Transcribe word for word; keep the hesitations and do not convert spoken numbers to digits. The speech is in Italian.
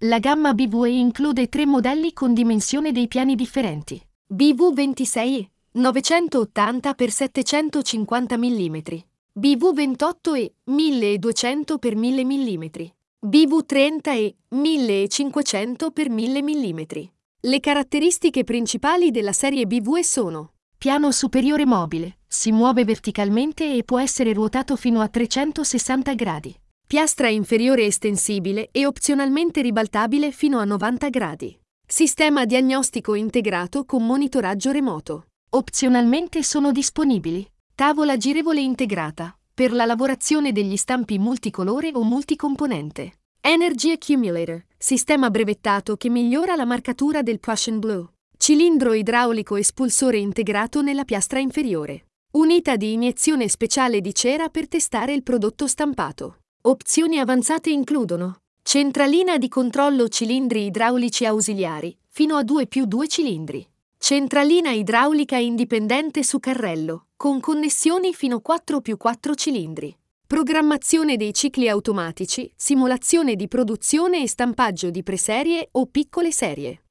La gamma B V E include tre modelli con dimensione dei piani differenti. B V ventisei E novecentottanta per settecentocinquanta millimetri, B V ventotto E milleduecento per mille millimetri, B V trenta E millecinquecento per mille millimetri. Le caratteristiche principali della serie B V E sono: piano superiore mobile, si muove verticalmente e può essere ruotato fino a trecentosessanta gradi. Piastra inferiore estensibile e opzionalmente ribaltabile fino a novanta gradi. Sistema diagnostico integrato con monitoraggio remoto. Opzionalmente sono disponibili tavola girevole integrata per la lavorazione degli stampi multicolore o multicomponente. Energy Accumulator, sistema brevettato che migliora la marcatura del Prussian Blue. Cilindro idraulico espulsore integrato nella piastra inferiore. Unità di iniezione speciale di cera per testare il prodotto stampato. Opzioni avanzate includono centralina di controllo cilindri idraulici ausiliari, fino a due più due cilindri. Centralina idraulica indipendente su carrello, con connessioni fino a quattro più quattro cilindri. Programmazione dei cicli automatici, simulazione di produzione e stampaggio di preserie o piccole serie.